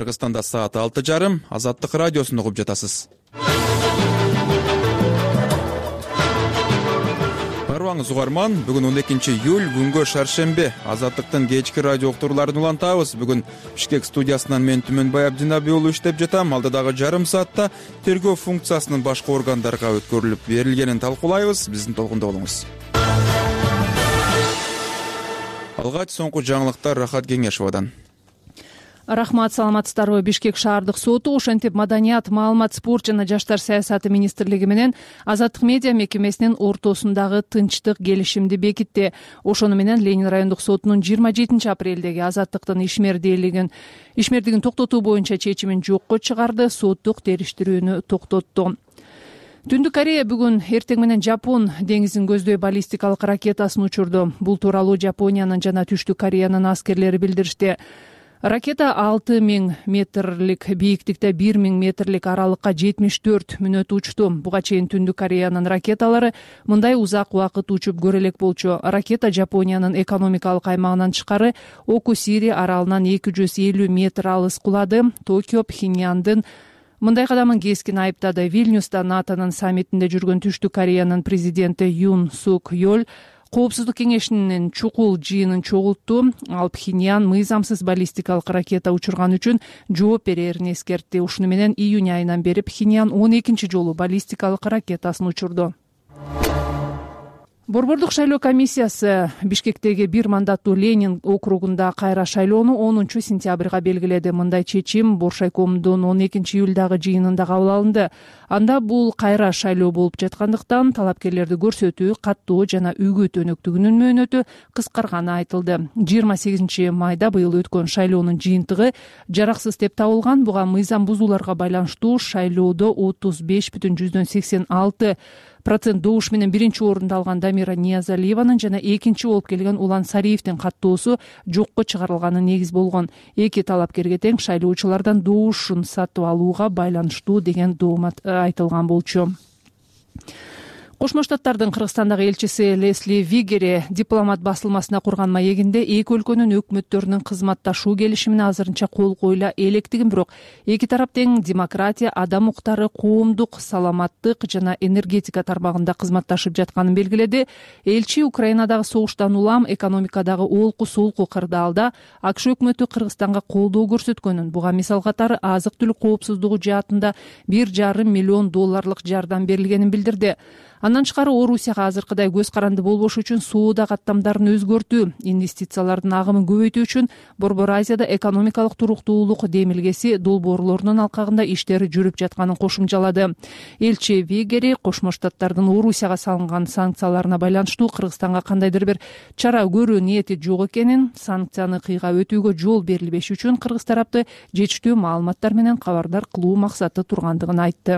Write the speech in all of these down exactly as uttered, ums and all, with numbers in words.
Кыргызстанда саат алты жарым. Азаттык радиосун угуп жатасыз. Барбаңыз угарман, бүгүн он экинчи июль, күнгө шаршембе. Азаттыктын кечки радио уктурууларын улантабыз. Бүгүн Бишкек студиясынан мен Түмөнбай Абдинаби уулу иштеп жатам. Алдыдагы жарым саатта тергөө функциясынын башка органдарга өткөрүлүп берилгенин талкуулайбыз. Биздин толкунда болуңуз. Алгач соңку жаңылыктар Рахат Кеңешовадан. Рахмат, саламатсыздарбы. Бишкек шаардык соту ошентип маданият, маалымат, спорт жана жаштар саясаты министрлиги менен Азаттык медиа мекемесинин ортосундагы тынчтык келишимди бекитти. Ошону менен Ленин райондук сотунун жыйырма жетинчи апрелдеги азаттыктын ишмердүүлүгүн ишмердигин токтотуу боюнча чечимин жокко чыгарды, соттук териштирүүнү токтотту. Түндүк Корея бүгүн эртең менен Жапон деңизин көздөй баллистикалык ракетасын учурду. Бул тууралуу Жапониянын жана Түштүк Кореянын аскерлери билдиришти. Ракета алты миң метрлик бийиктикте бир миң метрлик аралыкка жетимиш төрт мүнөт учту. Буга чейин Түндүк Кореянын ракеталары мындай узак убакыт учуп көрө элек болчу. Ракета Жапониянын экономикалык аймагынан тышкары Окусири аралынан эки жүз элүү метр алыс кулады. Токио Пхеньяндын мындай кадамын кескин айыптады. Вильнюста НАТОнун саммитинде жүргөн Түштүк Кореянын президенти Юн Сук Йоль Коопсуздук кеңешинин чукул жыйынын чогултту. Ал Пхеньян мыйзамсыз баллистикалык ракета учурган үчүн жооп берерин эскертти. Ушуну менен июнь айынан бери Пхеньян он экинчи жолу баллистикалык ракетасын учурду. Борбордук шайлоо комиссиясы Бишкектеги бир мандаттуу Ленин округунда кайра шайлоону онунчу сентябрга белгиледи. Мындай чечим Боршайкомдун он экинчи июлдагы жыйынында кабыл алынды. Анда бул кайра шайлоо болуп жаткандыктан талапкерлерди көрсөтүү, каттоо жана үгүт өнөктүгүнүн мөөнөтү кыскарганы айтылды. жыйырма сегизинчи майда быйыл өткөн шайлоонун жыйынтыгы жараксыз деп табылган. Буга мыйзам бузууларга байланыштуу шайлоодо отуз беш бүтүн жүздөн сексен алты процент добуш менен биринчи орунду алган Дамира Ниязалиеванын жана экинчи болуп келген Улан Сариевдин каттоосу жокко чыгарылганы негиз болгон. Эки талапкерге тең шайлоочулардан добушун сатып алууга байланыштуу деген доом айтылган болчу. Кошмо Штаттардын Кыргызстандагы элчиси Лесли Вигери дипломат басылмасына курган маегинде эки өлкөнүн өкмөттөрүнүн кызматташуу келишимине азырынча кол коюла электигин, бирок эки тарап тең демократия, адам укуктары, коомдук саламаттык жана энергетика тармагында кызматташып жатканын белгиледи. Элчи Украинадагы согуштан улам экономикадагы олку солку кырдаалда АКШ өкмөтү Кыргызстанга колдоо көрсөткөнүн, буга мисал катары азык түлүк коопсуздугу жаатында бир жарым миллион долларлык жардам берилгенин билдирди. Андан тышкары Орусияга азыркыдай көз каранды болбош үчүн соода каттамдарын өзгөртүү, инвестициялардын агымын көбөйтүү үчүн Борбор Азияда экономикалык туруктуулук демилгеси долбоорлорунун алкагында иштери жүрүп жатканын кошумчалады. Элчи Вигери Кошмо Штаттардын Орусияга салынган санкцияларына байланыштуу Кыргызстанга кандайдыр бир чара көрүү ниети жок экенин, санкцияны кыйга өтүүгө жол берилбеш үчүн кыргыз тарапты жетиштүү маалыматтар менен кабардар кылуу максаты тургандыгын айтты.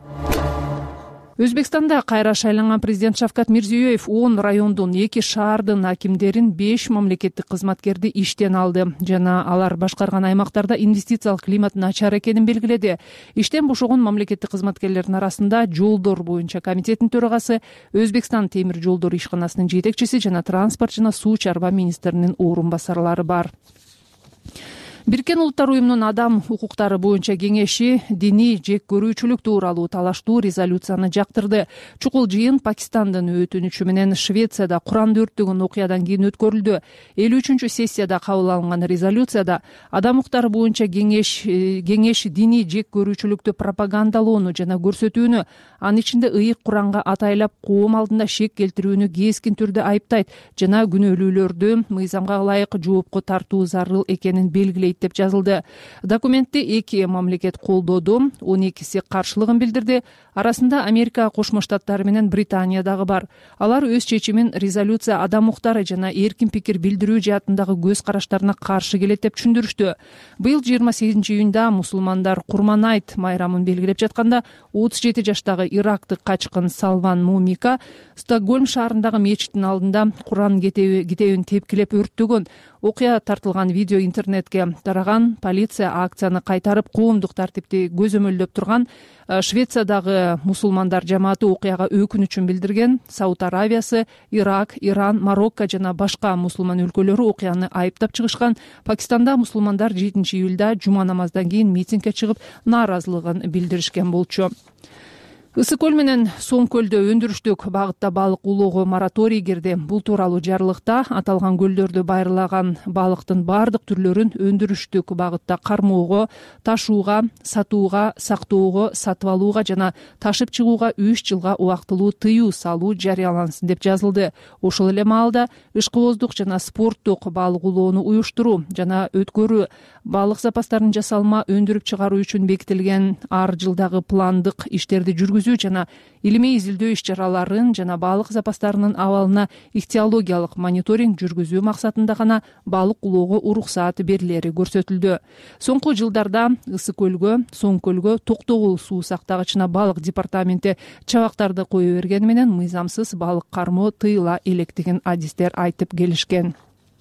Өзбекстанда кайра шайланган президент Шавкат Мирзиёев он райондун эки шаардын акимдерин беш мамлекеттик кызматкерди иштен алды жана алар башкарган аймактарда инвестициялык климат начар экенин белгиледи. Иштен бошогон мамлекеттик кызматкерлердин арасында жолдор боюнча комитеттин төрагасы, Өзбекстан темир жолдор ишканасынын жетекчиси жана транспорт жана суу чарба министринин орун басарлары бар. Бириккен Улуттар уюмунун адам укуктары боюнча кеңеши диний жек көрүүчүлүк тууралуу талаштуу резолюцияны жактырды. Чукул жыйын Пакистандын өтүнүчү менен Швецияда Куранды өрттөгөн окуядан кийин өткөрүлдү. элүү үчүнчү сессияда кабыл алынган резолюцияда адам укуктары боюнча кеңеш кеңеш диний жек көрүүчүлүктү пропагандалоону жана көрсөтүүнү, анын ичинде ыйык Куранга атайлап коом алдында шек келтирүүнү кескин түрдө айыптайт жана күнөөлүүлөрдү мыйзамга ылайык жоопко тартуу зарыл экенин белгилейт деп жазылды. Документти эки мамлекет колдоду, он экиси каршылыгын билдирди. Арасында Америка Кошмо Штаттары менен Британия дагы бар. Алар өз чечимин резолюция адам укуктары жана эркин пикир билдирүү жаатындагы көз караштарына каршы келет деп түшүндүрүштү. Быйыл жыйырма сегизинчи июнда мусулмандар Курман айт майрамын белгилеп жатканда отуз жети жаштагы ирактык качкын Салван Мумика Стокгольм шаарындагы мечиттин алдында Куран китебин тепкилеп өрттөгөн. окуя тартылган видео интернетке тараган. Полиция акцияны кайтарып, коомдук тартипти көзөмөлдөп турган Швециядагы мусулмандар жамааты окуяга өкүнүчүн билдирген. Сауд Аравиясы, Ирак, Иран, Марокко жана башка мусулман өлкөлөрү окуяны айыптап чыгышкан. Пакистанда мусулмандар жетинчи июлда жума намаздан кийин митингге чыгып, нааразылыгын билдиришкен болчу. Ысык көл менен Соң көлдө өндүрүштүк багытта балык улоого мораторий кирди. Бул тууралуу жарлыкта аталган көлдөрдө байырлаган балыктын баардык түрлөрүн өндүрүштүк багытта кармоого, ташууга, сатууга, сактоого, сатып алууга жана ташып чыгууга үч жылга убактылуу тыюу салуу жарыялансын деп жазылды. Ошол эле маалда ышкыбоздук жана спорттук балык улоону уюштуруу жана өткөрүү, балык запастарын жасалма өндүрүп чыгаруу үчүн бекитилген ар жылдагы пландык иштерди жүргүзүү жана илимий изилдөө иш-чараларын жана балык запастарынын абалына ихтиологиялык мониторинг жүргүзүү максатында гана балык улоого уруксаат берилери көрсөтүлдү. Соңку жылдарда Ысык көлгө, Соң көлгө токтогул суу сактагычына балык департаменти чабактарды кое бергени менен мыйзамсыз балык кармоо тыйыла электигин адистер айтып келишкен.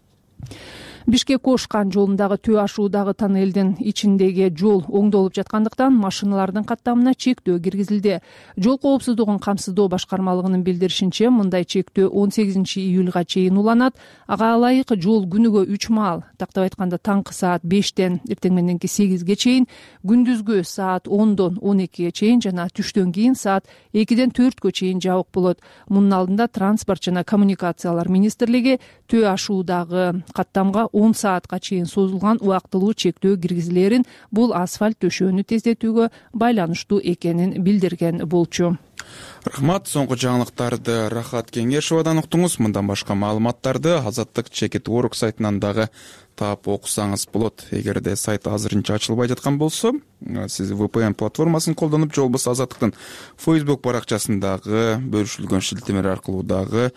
Бишкек-Ош-Кан жолундагы Төө ашуудагы тоннелдин ичиндеги жол оңдолуп жаткандыктан машиналардын каттамына чектөө киргизилди. Жол коопсуздугун камсыздоо башкармалыгынын билдиришинче, мындай чектөө он сегизинчи июлга чейин уланат. Ага ылайык жол күнүгө үч маал, тактап айтканда таңкы саат бештен эртең мененки сегизге чейин, күндүзгү саат ондон он экиге чейин жана түштөн кийин саат экиден төрткө чейин жабык болот. Мунун алдында Транспорт жана коммуникациялар министрлиги Төө ашуудагы каттамга он саатка чейин созулган убактылуу чектөө киргизилерин бул асфальт төшөөнү тездетүүгө байланыштуу экенин билдирген болчу. Рахмат. Соңку жаңылыктарды Рахат Кеңешовадан уктуңуз. Мындан башка маалыматтарды Азаттык чекит орг сайтынан дагы таап окусаңыз болот. Эгерде сайт азырынча ачылбай жаткан болсо, сиз ви пи эн платформасын колдонуп, же болбосо Азаттыктын Facebook баракчасындагы бөлүшүлгөн шилтемелер аркылуу дагы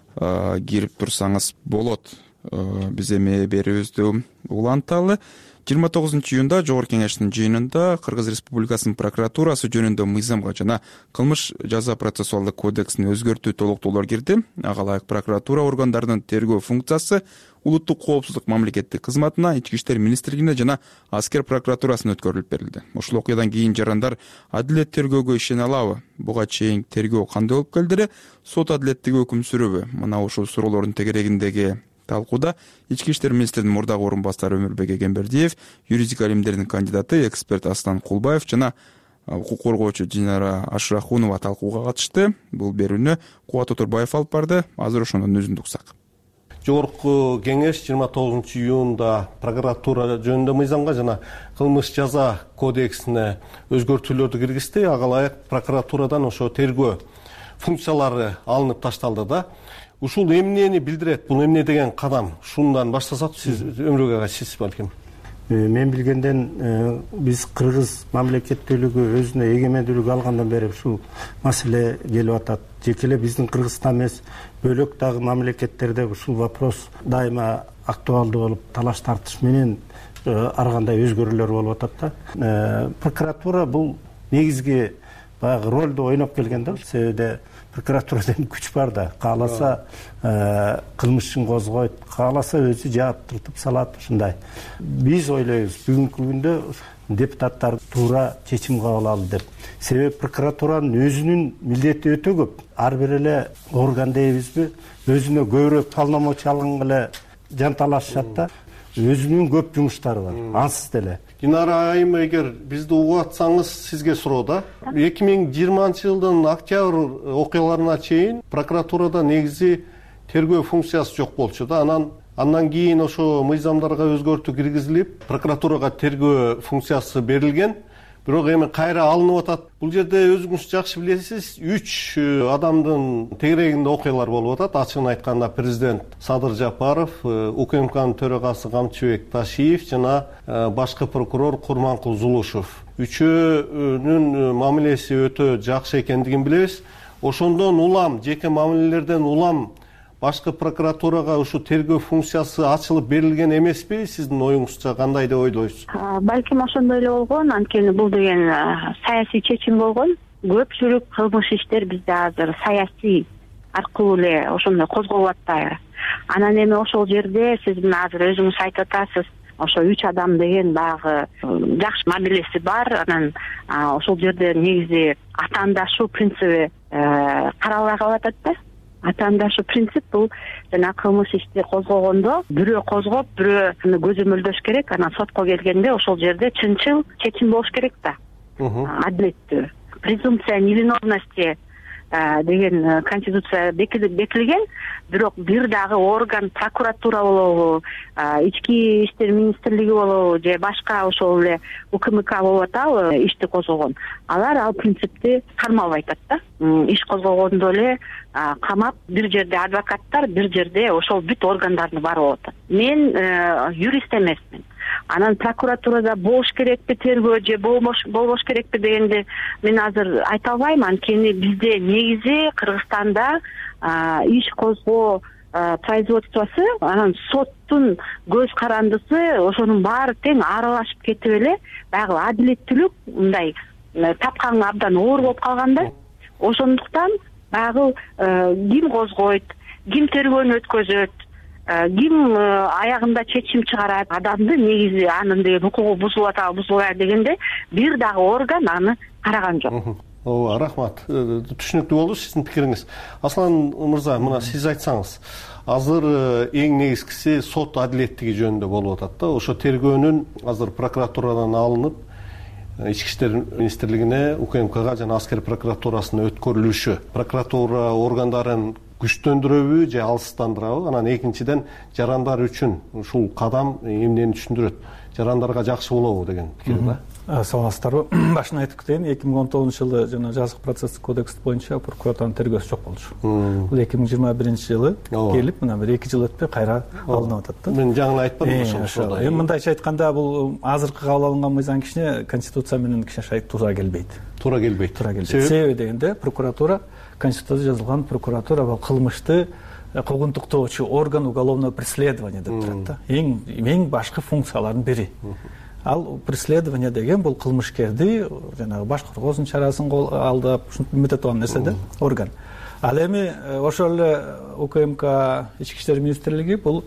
кирип турсаңыз болот. Биз эми берүүбүздү уланталы. жыйырма тогузунчу июнда Жогорку Кеңештин жыйынында Кыргыз Республикасынын прокуратурасы жөнүндө мыйзамга жана кылмыш жаза процессуалдык кодексине өзгөртүү толуктоолор кирди. Ага ылайык прокуратура органдарынын тергөө функциясы улуттук коопсуздук мамлекеттик кызматына, Ички иштер министрлигине жана аскер прокуратурасына өткөрүлүп берилди. Ушул окуядан кийин жарандар адилет тергөөгө ишене алабы? Буга чейин тергөө кандай болуп келдири? Сот адилеттиги өкүм сүрөбү? Мына ушул суроолордун тегерегиндеги талкууда Ички иштер министринин мурдагы орун басары Өмүрбек Эгембердиев, юридика илимдеринин кандидаты эксперт Аслан Кулбаев жана укук коргоочу Динара Ашрахунова талкууга катышты. Бул берүүнү Кубат Отурбаев алып барды. Азыр ошондон үзүндү уксак. Жогорку Кеңеш жыйырма тогузунчу июнда прокуратура жөнүндө мыйзамга жана кылмыш жаза кодексине өзгөртүүлөрдү киргизди. Ага ылайык прокуратурадан ошо тергөө функциялары алынып ташталды да. Ушул эмнени билдирет? Бул эмне деген кадам? Шундан баштасак, сиз Өмүрбек ага сиз балким. Мен билгенден биз кыргыз мамлекеттүүлүгү өзүнө эгемендүүлүк алгандан бери ушул маселе келип атат. Жеке эле биздин Кыргызстан эмес, бөлөк дагы мамлекеттерде ушул вопрос дайыма актуалдуу болуп, талаш тартыш менен ар кандай өзгөрүүлөр болуп атат да. Прокуратура бул негизги баягы ролду ойноп келген да. Себеби прокуратурада күч бар да. Кааласа кылмышын козгойт, кааласа өзү жаап салат ушундай. Биз ойлойбуз, бүгүнкү күндө депутаттар туура чечим кабыл алды деп. Себеби прокуратуранын өзүнүн милдети өтө көп. Ар бир эле орган дейбизби, өзүнө көбүрөөк полномочия алган эле жанталашышат да. Өзүнүн көп жумуштары бар, ансыз деле. Динара айым, эгер бизди угуп атсаңыз, сизге суроо да. эки миң жыйырманчы жылдын октябрь окуяларына чейин прокуратурада негизи тергөө функциясы жок болчу да. Анан андан кийин ошо мыйзамдарга өзгөртүү киргизилип, прокуратурага тергөө функциясы берилген. Бирок эми кайра алынып атат. Бул жерде өзүңүз жакшы билесиз, үч адамдын тегерегинде окуялар болуп атат. Ачыгын айтканда президент Садыр Жапаров, УКМКнын төрагасы Камчыбек Ташиев жана башкы прокурор Курманкул Зулушев. Үчөөнүн мамилеси өтө жакшы экендигин билебиз. Ошондон улам, жеке мамилелерден улам башкы прокуратурага ушу тергөө функциясы ачылып берилген эмеспи? Сиздин оюңузча кандай деп ойлойсуз? Балким ошондой эле болгон. Анткени бул деген саясий чечим болгон. Көпчүлүк кылмыш иштер бизде азыр саясий аркылуу эле ошондой козголуп атпайбы. Анан эми ошол жерде сиз мына азыр өзүңүз айтып атасыз, ошо үч адам деген баягы жакшы мамилеси бар. Анан ошол жерде негизи атаандашуу принциби каралбай калып атат да. Атаандашуу принцип бул жана кылмыш ишти козгогондо бирөө козгоп, бирөө көзөмөлдөш керек. Анан сотко келгенде ошол жерде чынчыл чечим болуш керек да. Адилеттүү. Презумпция невиновности деген конституция бекилген, бирок бир дагы орган, прокуратура болобу, ички иштер министрлиги болобу же башка ошол эле УКМК болуп атабы ишти козгогон. Алар ал принципти кармалбай атат да. Иш козгогондо эле камап, бир жерде адвокаттар, бир жерде ошол бүт органдардын баары болуп атат. Мен юрист эмесмин. Анан прокуратурада болуш керекпи тергөө же болбош керекпи дегенди мен азыр айта албайм. Анткени бизде негизи Кыргызстанда иш козгоо производствосу, анан соттун көз карандысы ошонун баары тең аралашып кетип эле, баягы адилеттүүлүк мындай тапканга абдан оор болуп калганда, ошондуктан баягы ким козгойт, ким тергөөнү өткөзөт, ким аягында чечим чыгарат, адамды негизи анын деген укугу бузулуп атабы, бузулбайбы дегенде бир дагы орган аны караган жок. Ооба, рахмат. Түшүнүктүү болду сиздин пикириңиз. Аслан мырза, мына сиз айтсаңыз, азыр эң негизгиси сот адилеттиги жөнүндө болуп атат да. Ошо тергөөнүн азыр прокуратурадан алынып, ички иштер министрлигине, УКМКга жана аскер прокуратурасына өткөрүлүшү, прокуратура органдарын күчтөндүрөбү же алсыздандырабы? Анан экинчиден, жарандар үчүн ушул кадам эмнени түшүндүрөт? Жарандарга жакшы болобу деген пикир да. Саламатсыздарбы. Башынан айтып кетейин, эки миң он тогузунчу жылы жана жазык процесстик кодекс боюнча прокуратуранын тергөөсү жок болчу. Бул эки миң жыйырма биринчи жылы келип, мына бир эки жыл өтпөй кайра алынып атат да. Мен жаңы айтпадым ошол. Эми мындайча айтканда, бул азыркы кабыл алынган мыйзам кичине конституция менен кичине туура келбейт. Туура келбейт. Туура келбейт. Себеби дегенде, прокуратура, конституцияда жазылган прокуратура бул кылмышты куугунтуктоочу орган уголовного преследования деп турат да. Эң эң башкы функциялардын бири. Ал преследование деген бул кылмышкерди жанагы баш коргоосунун чарасын алдап, ушинтип үмүт этип алган нерсе да, орган. Ал эми ошол эле УКМК ички иштер министрлиги бул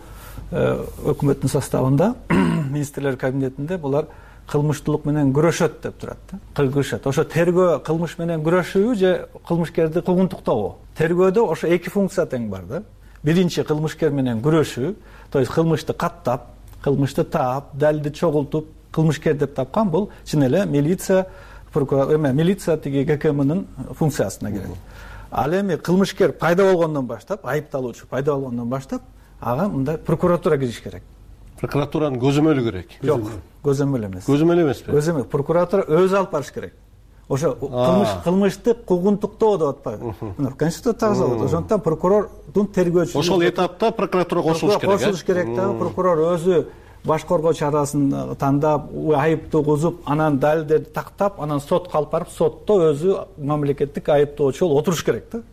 өкмөттүн составында, министрлер кабинетинде булар кылмыштуулук менен күрөшөт деп турат да. Күрөшөт. Ошо тергөө кылмыш менен күрөшүү же кылмышкерди куугунтуктообу. Тергөөдө ошо эки функция тең бар да. Биринчи кылмышкер менен күрөшүү, то есть кылмышты каттап, кылмышты таап, далилди чогултуп, кылмышкер деп тапкан бул чын эле милиция, прокуратура, эме милиция тиги ГКМнын функциясына кирет. Ал эми кылмышкер пайда болгондон баштап, айыпталуучу пайда болгондон баштап, ага мындай прокуратура кириш керек. Прокуратуранын көзөмөлү керек. Жок, көзөмөл эмес. Көзөмөл эмеспи? Көзөмөл. Прокуратура өзү алып барыш керек. Ошо кылмыш кылмышты куугунтуктоо деп атпайбы? Мына конституцияда жазылат. Ошондуктан прокурордун тергөөчүсү. Ошол этапта прокуратура кошулуш керек. Кошулуш керек да. Прокурор өзү баш коргоо чарасын тандап, айыптуу кузуп, анан далилдерди тактап, анан сотко алып барып, сотто өзү мамлекеттик айыптоочу болуп отуруш керек да.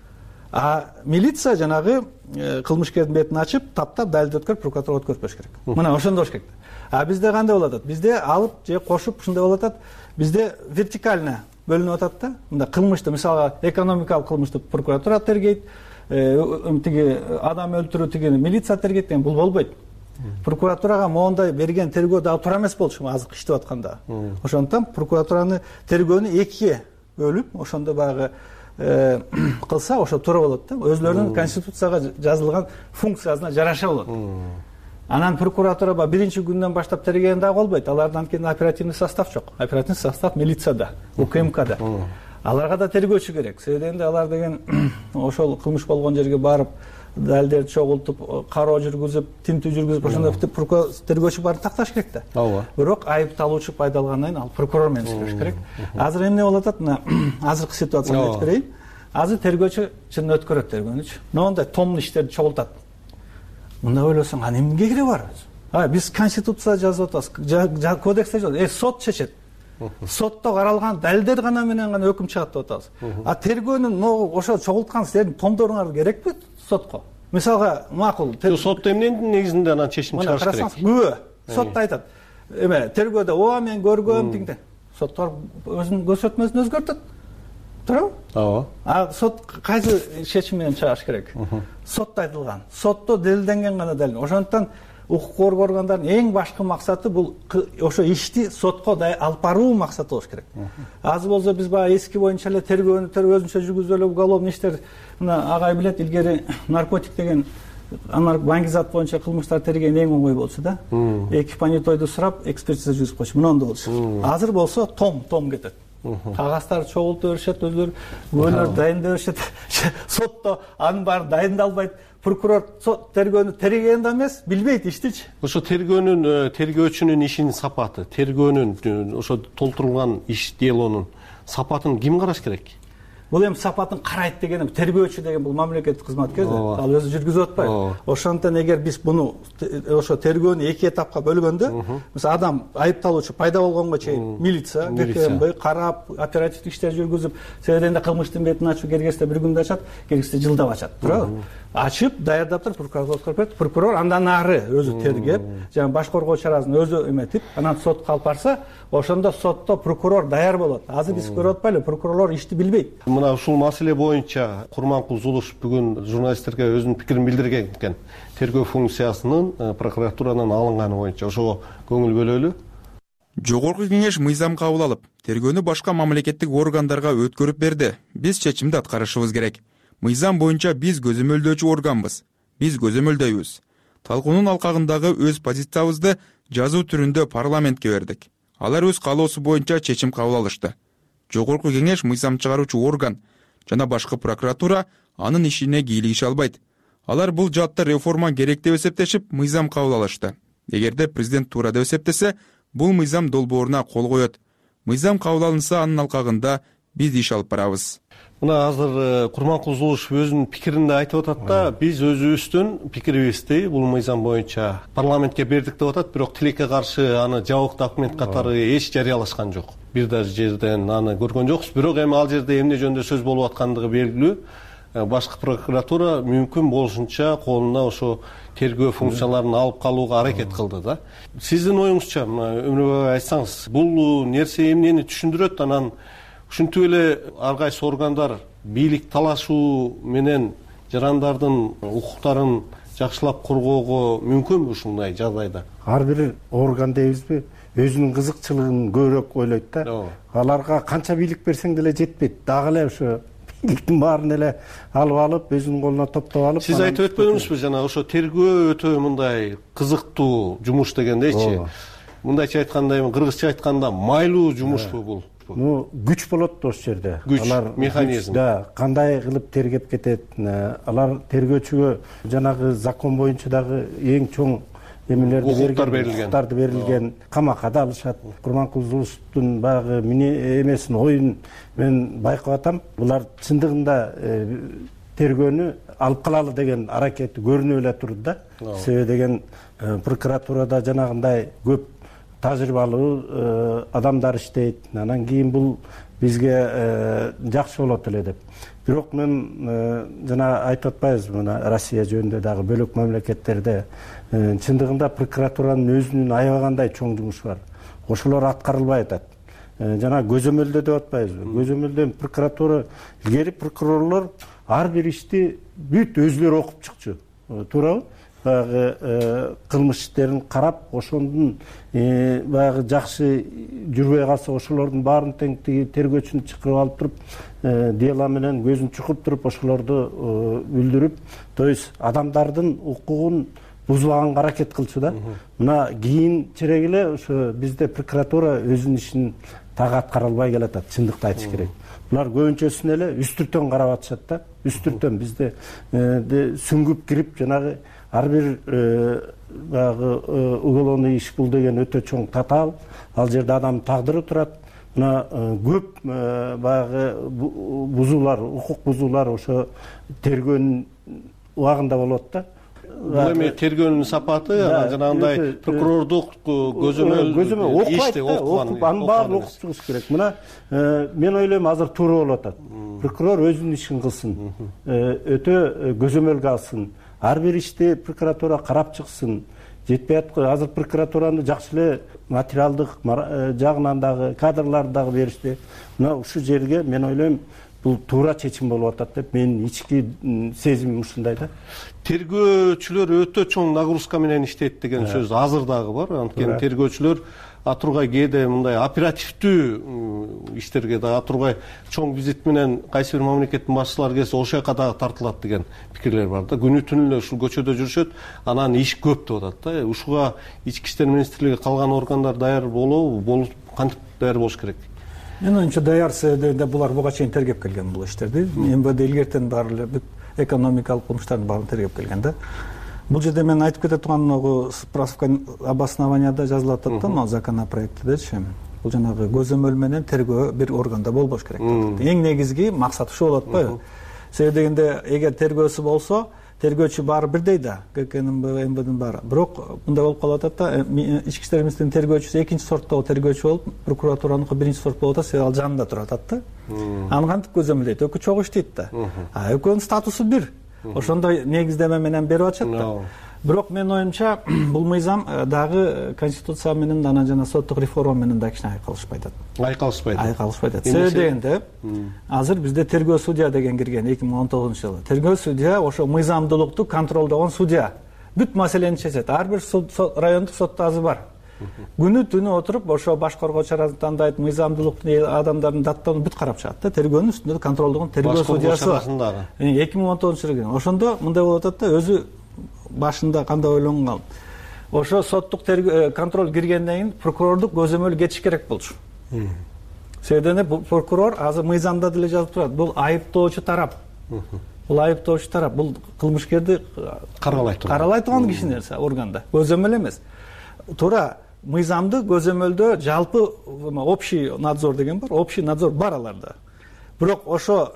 А милиция жанагы кылмышкердин бетин ачып, таптап, далилди өткөрүп, прокуратурага өткөрүп бериш керек. Мына ошондой болуш керек. А бизде кандай болуп атат? Бизде алып же кошуп ушундай болуп атат. Бизде вертикально бөлүнүп атат да. Мында кылмышты, мисалы, экономикалык кылмышты прокуратура тергейт, тиги адам өлтүрүү тигини милиция тергейт деген бул болбойт. Прокуратурага моундай берген тергөө дагы туура эмес болчу азыр иштеп атканда. Ошондуктан прокуратураны тергөөнү экиге бөлүп, ошондо баягы кылса ошо туура болот да. Өзлөрүнүн конституцияга жазылган функциясына жараша болот. Анан прокуратура биринчи күндөн баштап тергеген дагы болбойт. Алардан кийин оперативный состав жок. Оперативный состав милицияда, УКМКда. Аларга да тергөөчү керек. Себеби алар деген ошол кылмыш болгон жерге барып, далилдерди чогултуп, кароо жүргүзүп, тинтүү жүргүзүп, ошондой тергөөчү баарын такташ керек да. Ооба. Бирок айыпталуучу пайда алгандан кийин ал прокурор менен сүйлөш керек. Азыр эмне болуп атат? Мына азыркы ситуацияны айтып берейин. Азыр тергөөчү чын өткөрөт тергөөнүчү. Моундай томун иштерди чогултат. Мында ойлосоң, а эмнеге кереги бар? А биз конституцияда жазып атабыз, кодексте жазып, э сот чечет. Сотто каралган далилдер гана менен гана өкүм чыгат деп атабыз. А тергөөнүн ошо чогулткан силердин томдоруңар керекпи сотко? Мисалга, макул. Сотто эмненин негизинде анан чечим чыгарыш керек? Күбө. Сотто айтат. Эме, тергөөдө ооба мен көргөм дегенде. Соттор өзүнүн көрсөтмөсүн өзгөртөт. туурабы? ооба. А сот кайсы чечим менен чыгыш керек? Сотто айтылган, сотто делилденген гана далил. Ошондуктан укук коргоо органдарынын эң башкы максаты бул ошо ишти сотко алып баруу максаты болуш керек. Азыр болсо биз баягы эски боюнча эле тергөөнү өзүнчө жүргүзүп эле уголовный иштер, мына агай билет, илгери наркотик деген баңгизат боюнча кылмыштар терген эң оңой болчу да. Эки понятойду сурап, экспертиза жүргүзүп койчу. Мындай болчу. Азыр болсо том том кетет. Кагаздар чогултуп беришет, өзүлөрү күбөлөр дайындап беришет. Сотто анын баары дайындалбайт. Прокурор сот тергөөнү тергеген да эмес, билбейт иштичи. Ошо тергөөнүн, тергөөчүнүн ишинин сапаты, тергөөнүн ошо толтурулган иш делонун сапатын ким караш керек? Бул эми сапатын карайт деген тергөөчү деген бул мамлекеттик кызматкер, ал өзү жүргүзүп атпайбы? Ошондон эгер биз буну ошо тергөөнү эки этапка бөлгөндө, мисалы адам айыпталуучу пайда болгонго чейин милиция, ГКМБ карап, оперативдик иштер жүргүзүп, себебинде кылмыштын бетин ачуу кергесте бир күндө ачат, кергесте жылдап ачат, туурабы? Ачып, даярдап туруп прокуратурага берет, прокурор андан ары өзү тергеп, жана баш коргоо чарасын өзү эметип, анан сотко алып барса, ошондо сотто прокурор даяр болот. Азыр биз көрүп атпайлы, прокурорлор ишти билбейт. Мына ушул маселе боюнча Курманкул Зулуш бүгүн журналисттерге өзүнүн пикирин билдирген экен. Тергөө функциясынын прокуратурадан алынганы боюнча ошого көңүл бөлөлү. Жогорку кеңеш мыйзам кабыл алып, тергөөнү башка мамлекеттик органдарга өткөрүп берди. Биз чечимди аткарышыбыз керек. Мыйзам боюнча биз көзөмөлдөөчү органбыз. Биз көзөмөлдөйбүз. Талкуунун алкагындагы өз позициябызды жазуу түрүндө парламентке бердик. Алар өз каалоосу боюнча чечим кабыл алышты. Жогорку кеңеш мыйзам чыгаруучу орган жана башкы прокуратура анын ишине кийлигише албайт. Алар бул жаатта реформа керек деп эсептешип, мыйзам кабыл алышты. Эгерде президент туура деп эсептесе, бул мыйзам долбооруна кол коет. Мыйзам кабыл алынса, анын алкагында биз иш алып барабыз. Мына азыр Курманкул Зулушев өзүнүн пикиринде айтып атат да, биз өзүбүздүн пикирибизди бул мыйзам боюнча парламентке бердик деп атат, бирок тилекке каршы аны жабык документ катары эч жарыялашкан жок. Бир да жерден аны көргөн жокпуз, бирок эми ал жерде эмне жөнүндө сөз болуп аткандыгы белгилүү. Башкы прокуратура мүмкүн болушунча колуна ошо тергөө функцияларын алып калууга аракет кылды да. Сиздин оюңузча, Өмүрбек айтсаңыз, бул нерсе эмнени түшүндүрөт? Анан ушинтип эле ар кайсы органдар бийлик талашуу менен жарандардын укуктарын жакшылап коргоого мүмкүнбү ушундай жагдайда? Ар бир орган дейбизби, өзүнүн кызыкчылыгын көбүрөөк ойлойт да. Аларга канча бийлик берсең деле жетпейт. Дагы эле ошо бийликтин баарын эле алып алып, өзүнүн колуна топтоп алып. Сиз айтып өтпөдүңүзбү жана ошо тергөө өтө мындай кызыктуу жумуш дегендейчи? Мындайча айтканда, эми кыргызча айтканда майлуу жумушпу бул? Ну, күч болот ошол жерде. Күч, механизм. Да, кандай кылып тергеп кетет. Алар тергөөчүгө жанагы закон боюнча дагы эң чоң эмелерди берилген, укуктарды берилген, камакка да алышат. Курманкул Зулушевдун баягы эмесин, оюн мен байкап атам. Булар чындыгында тергөөнү алып калалы деген аракети көрүнүп эле турду да. Себеби деген прокуратурада жанагындай көп тажрыйбалуу адамдар иштейт. Анан кийин бул бизге жакшы болот эле деп. Бирок мен жана айтып атпайбызбы, мына Россия жөнүндө дагы бөлөк мамлекеттерде чындыгында прокуратуранын өзүнүн аябагандай чоң жумушу бар. Ошолор аткарылбай атат. Жана көзөмөлдөө деп атпайбызбы? Көзөмөлдөн прокуратура илгери прокурорлор ар бир ишти бүт өзүлөрү окуп чыкчу. Туурабы? Баягы кылмыш иштерин карап, ошондун баягы жакшы жүрбөй калса, ошолордун баарын тең тергөөчүнү чакырып алып туруп, дела менен көзүн чукуп туруп, ошолорду билдирип, то есть адамдардын укугун бузбаганга аракет кылчу да. Мына кийинчерээк эле ошо бизде прокуратура өзүнүн ишин так аткара албай келатат, чындыкты айтыш керек. Булар көбүнчөсүн эле үстүртөн карап атышат да. Үстүртөн бизде сүңгүп кирип, жанагы ар бир баягы уголовный иш бул деген өтө чоң татаал. Ал жерде адам тагдыры турат. Мына көп баягы бузуулар, укук бузуулар ошо тергөөнүн убагында болот да. Бул эми тергөөнүн сапаты, жанагындай прокурордук көзөмөл ишти окуп, анын баарын окуп чыгыш керек. Мына мен ойлойм, азыр туура болуп атат. Прокурор өзүнүн ишин кылсын, өтө көзөмөлгө алсын. Ар бир ишти прокуратура карап чыксын. Жетпей аткан азыр прокуратураны жакшы эле материалдык жагынан дагы, кадрларды дагы беришти. Мына ушул жерге мен ойлойм, бул туура чечим болуп атат деп менин ички сезимим ушундай да. Тергөөчүлөр өтө чоң нагрузка менен иштейт деген сөз азыр дагы бар. Анткени тергөөчүлөр атургай кээде мындай оперативдүү иштерге да атургай чоң визит менен кайсы бир мамлекеттин башчылары келсе ошол жака дагы тартылат деген пикирлер бар да. Күнү түнү эле ушул көчөдө жүрүшөт, анан иш көп деп атат да. Ушуга ички иштер министрлиги калган органдар даяр болобу, болуп кантип даяр болуш керек? Менин оюмча даяр дегенде булар буга чейин тергеп келген бул иштерди. эм вэ дэ илгертен баары эле бүт экономикалык кылмыштардын баарын тергеп келген да. Бул жерде мен айтып кете турган могу справка обоснованияда жазылып атат да, могу законопроектидечи. Бул жанагы көзөмөл менен тергөө бир органда болбош керек деп. Эң негизги максат ушул болуп атпайбы? Себеби дегенде эгер тергөөсү болсо, тергөөчү баары бирдей да, гэ ка эм вэ дин баары. Бирок мындай болуп калып атат да, ички иштер министринин тергөөчүсү экинчи сорттогу тергөөчү болуп, прокуратураныкы биринчи сорт болуп атат, себеби ал жанында туруп атат да. Аны кантип көзөмөлдөйт? Экөө чогуу иштейт да. А экөөнүн статусу бир. Ошондой негиздеме менен берип атышат да. Бирок менин оюмча бул мыйзам дагы конституция менен анан жана соттук реформа менен да кичине айкалышпай атат. Айкалышпайт. Айкалышпай атат. Себеби дегенде азыр бизде тергөө судья деген кирген эки миң он тогузунчу жылы. Тергөө судья ошо мыйзамдуулукту контролдогон судья. Бүт маселени чечет. Ар бир райондук сотто азыр бар. Күнү түнү отуруп ошо баш коргоо чарасын тандайт, мыйзамдуулукту адамдардын даттарын бүт карап чыгат да. Тергөөнүн үстүндө контролдогон тергөө судьясы бар. эки миң он тогузунчу жылы кирген. Ошондо мындай болуп атат да, өзү башында кандай ойлонгон. Ошо соттук контроль киргенден кийин прокурордук көзөмөл кетиш керек болчу. Себеби бул прокурор азыр мыйзамда деле жазып турат. Бул айыптоочу тарап. Бул айыптоочу тарап, бул кылмышкерди каралай турган. Каралай турган кишинин органда. Көзөмөл эмес. Туура мыйзамды көзөмөлдөө жалпы общий надзор деген бар. Общий надзор бар аларда. Бирок ошо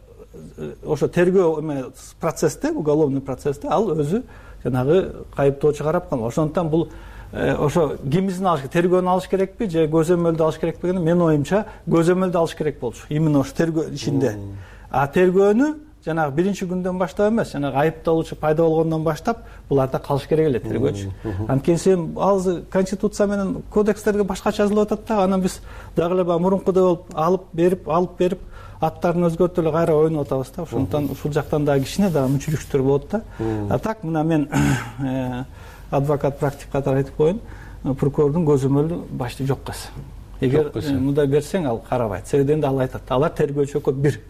ошо тергөө процессте, уголовный процессте ал өзү жанагы кайыптоочу карап калган. Ошондуктан бул ошо кимисин алыш керек, тергөөнү алыш керекпи же көзөмөлдү алыш керекпи деген менин оюмча көзөмөлдү алыш керек болчу. Именно ошо тергөө ишинде. А тергөөнү жанагы биринчи күндөн баштап эмес, жанагы айыпталуучу пайда болгондон баштап буларда калыш керек эле тергөөчү. Анткени сен ал конституция менен кодекстерге башкача жазылып атат да, анан биз дагы эле баягы мурункудай болуп алып берип, алып берип аттарын өзгөртүп эле кайра ойноп атабыз да. Ошондуктан ушул жактан дагы кичине дагы мүчүлүктөр болот да. А так мына мен адвокат практик катары айтып коеюн, прокурордун көзөмөлү башты жок кыз. Эгер мындай берсең ал карабайт. Себеби дегенде ал айтат, алар тергөөчү экөө бир.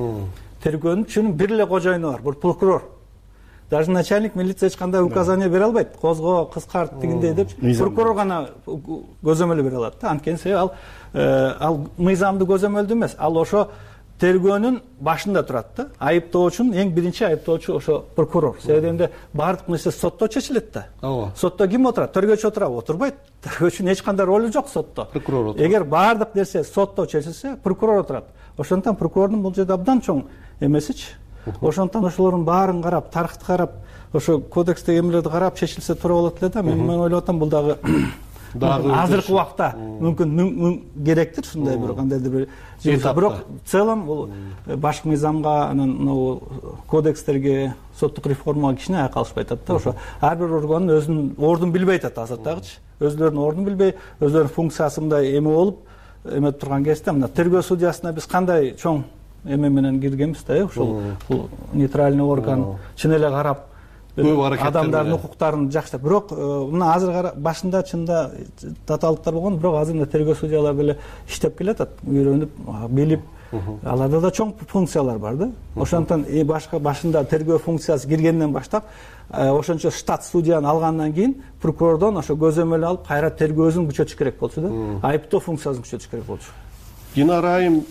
Тергөөнүн бир эле кожоюну бар, бул прокурор. Даже начальник милиция эч кандай указание бере албайт. Козго, кыскарт дегендей деп, прокурор гана көзөмөл бере алат да. Анткени себеби ал ал мыйзамды көзөмөлдү эмес, ал ошо тергөөнүн башында турат да. Айыптоочунун эң биринчи айыптоочу ошо прокурор. Себеби дегенде баардык нерсе сотто чечилет да. Ооба. Сотто ким отурат? Тергөөчү отурабы? Отурбайт. Тергөөчүнүн эч кандай ролу жок сотто. Прокурор отурат. Эгер баардык нерсе сотто чечилсе, прокурор отурат. Ошондуктан прокурордун бул жерде абдан чоң эмесичи. Ошондуктан ошолордун баарын карап, тарыхты карап, ошо кодекстеги эмелерди карап чечилсе туура болот эле да. Мен ойлоп атам, бул дагы азыркы убакта мүмкүн керектир ушундай бир кандайдыр бир жумуш. Бирок в целом бул башкы мыйзамга, анан могу кодекстерге, соттук реформага кичине айкалышпай атат да. Ошо ар бир орган өзүнүн ордун билбей атат азыр дагычы. Өзлөрүнүн ордун билбей, өзлөрүнүн функциясы мындай эме болуп эметип турган кезде мына тергөө судьясына биз кандай чоң эме менен киргенбиз да, ушул бул нейтральный орган чын эле карап адамдардын укуктарын жакшылап. Бирок мына азыр башында чында татаалыктар болгон, бирок азыр мына тергөө судьялар деле иштеп келатат, үйрөнүп, билип, аларда да чоң функциялар бар да. Ошондуктан башка башында тергөө функциясы киргенден баштап ошончо штат судьяны алгандан кийин прокурордон ошо көзөмөл алып кайра тергөөсүн күчөтүш керек болчу да. Айыптоо функциясын күчөтүш керек болчу. Динара айым,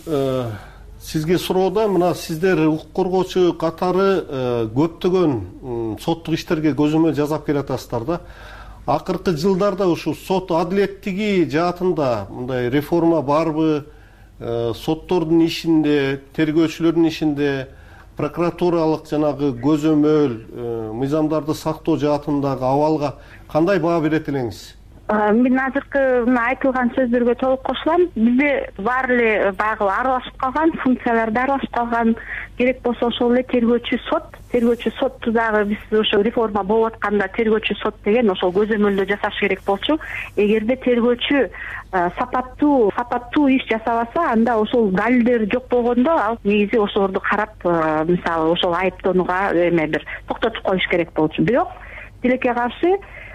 сизге суроода мына сиздер укук коргоочу катары көптөгөн соттук иштерге көзөмөл жасап келатасыздар да. Акыркы жылдарда ушул сот адилеттиги жаатында мындай реформа барбы? Соттордун ишинде, тергөөчүлөрдүн ишинде прокуратуралык жанагы көзөмөл, мыйзамдарды сактоо жаатындагы абалга кандай баа берет элеңиз? мен азыркы мына айтылган сөздөргө толук кошулам. Бизде баары эле баягы аралашып калган, функциялар да аралашып калган. Керек болсо ошол эле тергөөчү сот, тергөөчү сотту дагы биз ошо реформа болуп атканда тергөөчү сот деген ошол көзөмөлдө жасаш керек болчу. Эгерде тергөөчү сапаттуу, сапаттуу иш жасабаса, анда ошол далилдер жок болгондо ал негизи ошолорду карап, мисалы ошол айыптоонуга эме бир токтотуп коюш керек болчу. Бирок тилекке каршы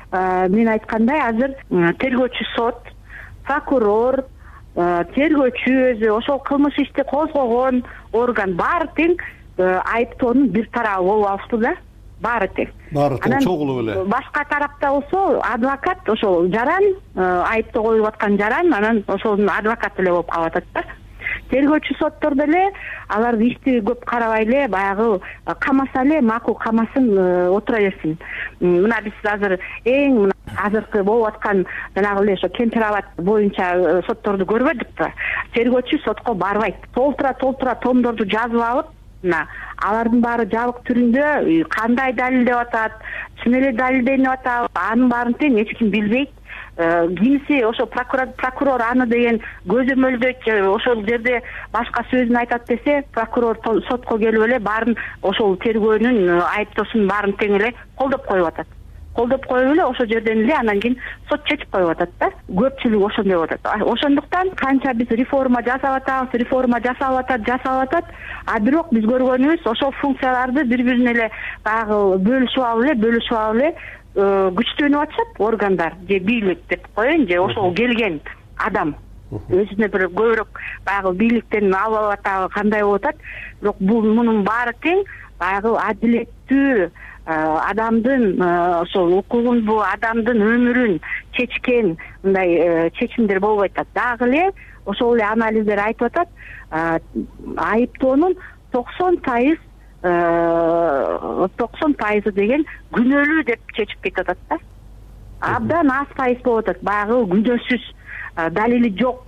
мен айткандай азыр тергөөчү сот, прокурор, тергөөчү өзү, ошол кылмыш ишти козгогон орган баары тең айыптоонун бир тарабы болуп алыштыр да. Баары тең. Баары тең чогулуп эле. Башка тарапта болсо адвокат ошол жаран, айыптоо коюлуп аткан жаран, анан ошонун адвокаты эле болуп калып атат да. Тергөөчү соттор деле алар ишти көп карабай эле баягы камаса эле макул камасын отура берсин. Мына биз азыр эң мына азыркы болуп аткан жанагы эле ошо Кемпир абад боюнча сотторду көрбөдүк да. Тергөөчү сотко барбайт. Толтура толтура томдорду жазып алып, мына алардын баары жабык түрүндө кандай далилдеп атат, чын эле далилденип атат, анын баарын тең эч ким билбейт. Кимиси ошо прокурор аны деген көзөмөлдөйт, ошол жерде башка сөзүн айтат десе, прокурор сотко келип эле баарын ошол тергөөнүн айыптоосунун баарын тең эле колдоп коюп атат. Колдоп коюп эле ошол жерден эле анан кийин сот чечип коюп атат да. Көпчүлүк ошондой болуп атат. Ошондуктан канча биз реформа жасап атабыз, реформа жасалып атат, жасалып атат, а бирок биз көргөнүбүз ошол функцияларды бири-бирине эле баягы бөлүшүп алып эле, бөлүшүп алып эле күчтөнүп атышат органдар же бийлик деп коеюн, же ошол келген адам өзүнө бир көбүрөөк баягы бийликтен алып алып атабы, кандай болуп атат. Бирок бул мунун баары тең баягы адилеттүү адамдын ошол укугун, бул адамдын өмүрүн чечкен мындай чечимдер болбой атат. Дагы эле ошол эле анализдер айтып атат, айыптоонун токсон пайыз токсон пайызы деген күнөөлүү деп чечип кетип атат да. Абдан аз пайыз болуп атат баягы күнөөсүз, далили жок,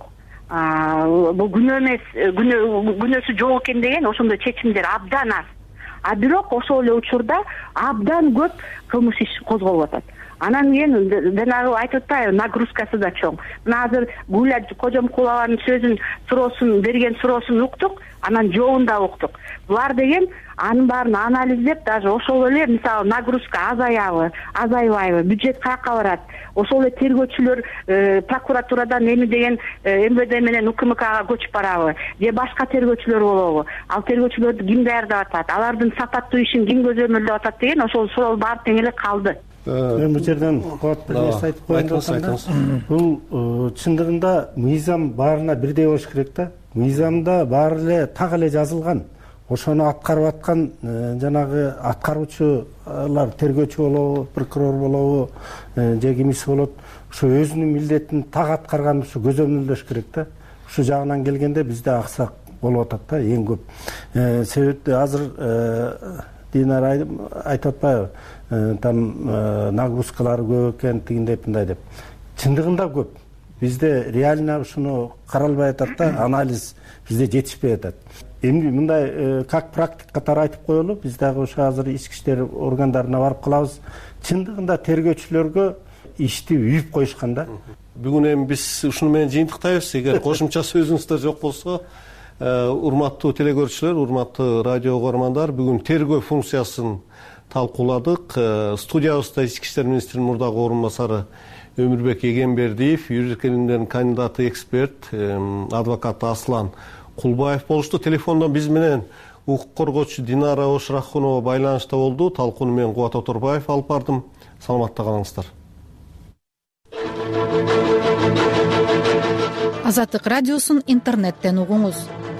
бул күнөө эмес, күнөөсү жок экен деген ошондой чечимдер абдан аз. А бирок ошол эле учурда абдан көп кылмыш иш козголуп атат. Анан кийин жанагы айтып атпайбы, нагрузкасы да чоң. Мына азыр Гүлә Кожомкулованын сөзүн, суроосун берген суроосун уктук, анан жообун да уктук. Булар деген анын баарын анализдеп, даже ошол эле мисалы нагрузка азаябы, азайбайбы, бюджет каяка барат, ошол эле тергөөчүлөр прокуратурадан эми деген эм вэ дэ менен у ка эм кга көчүп барабы, же башка тергөөчүлөр болобу, ал тергөөчүлөрдү ким даярдап атат, алардын сапаттуу ишин ким көзөмөлдөп атат деген ошол суроо баары тең эле калды. Мен бул жерден кубат бир нерсе айтып коеюн деп атам. Бул чындыгында мыйзам баарына бирдей болуш керек да. Мыйзамда баары эле так эле жазылган. Ошону аткарып аткан жанагы аткаруучулар, тергөөчү болобу, прокурор болобу, же кимиси болот, ошо өзүнүн милдетин так аткарган ушу көзөмөлдөш керек да. Ушу жагынан келгенде бизде аксак болуп атат да эң көп. Себеби азыр Динара айтып атпайбы, там нагрузкалары көп экен, тигиндей мындай деп. Чындыгында көп. Бизде реально ушуну каралбай атат да, анализ бизде жетишпей атат. Эми мындай как практик катары айтып коелу, биз дагы ошо азыр ички иштер органдарына барып калабыз. Чындыгында тергөөчүлөргө ишти үйүп коюшкан да. Бүгүн эми биз ушуну менен жыйынтыктайбыз. Эгер кошумча сөзүңүздөр жок болсо, урматтуу телекөрүүчүлөр, урматтуу радио угармандар, бүгүн тергөө функциясын талкууладык. Студиябызда ички иштер министринин мурдагы орун басары Өмүрбек Эгембердиев, юридик илимдердин кандидаты, эксперт, адвокат Аслан Кулбаев болушту. Телефондон биз менен укук коргоочу Динара Ошрахунова байланышта болду. Талкууну мен Кубат Оторбаев алып бардым. Саламатта калыңыздар. Азаттык радиосун интернеттен угуңуз.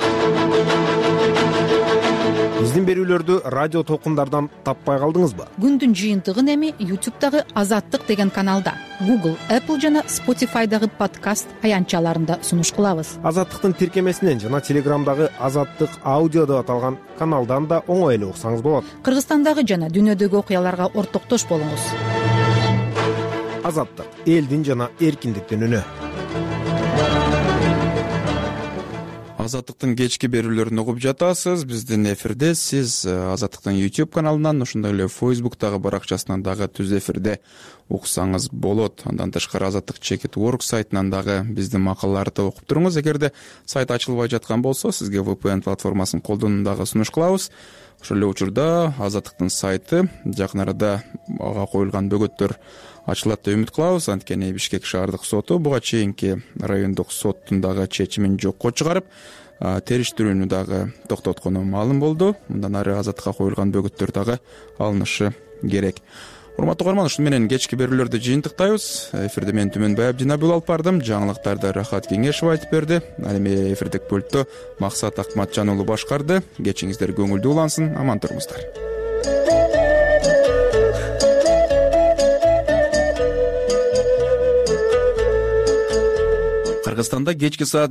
Биздин берүүлөрдү радио толкундардан таппай калдыңызбы? Күндүн жыйынтыгын эми ютубтагы Азаттык деген каналда, Google, Apple жана Spotify'дагы подкаст аянтчаларында сунуш кылабыз. Азаттыктын тиркемесинен жана Телеграмдагы Азаттык аудио деп аталган каналдан да оңой эле уксаңыз болот. Кыргызстандагы жана дүйнөдөгү окуяларга ортоктош болуңуз. Азаттык — элдин жана эркиндиктин үнү. Азаттыктын кечки берүүлөрүн угуп жатасыз. Биздин эфирде сиз Азаттыктын YouTube каналынан, ошондой эле Facebook'тагы баракчасынан дагы түз эфирде уксаңыз болот. Андан тышкары Азаттык чекит точка орг сайтынан дагы биздин макалаларды окуп туруңуз. Эгерде сайт ачылбай жаткан болсо, сизге ви пи эн платформасын колдонууну дагы сунуш кылабыз. Ошол эле учурда Азаттыктын сайты жакын арада ага коюлган бөгөттөр ачылат деп үмүт кылабыз. Анткени Бишкек шаардык соту буга чейинки райондук соттун дагы чечимин жокко чыгарып, териштирүүнү дагы токтоткону маалым болду. Мындан ары Азаттыкка коюлган бөгөттөр дагы алынышы керек. Урматтуу угарман, ушун менен кечки берүүлөрдү жыйынтыктайбыз. Эфирде мен Түмөнбай Абдинабил алып бардым. Жаңылыктарды Рахат Кеңешев айтып берди. Ал эми эфирдик пультту Максат Акматжан уулу башкарды. Кечиңиздер көңүлдүү улансын, аман туруңуздар. Кыргызстанда кечки саат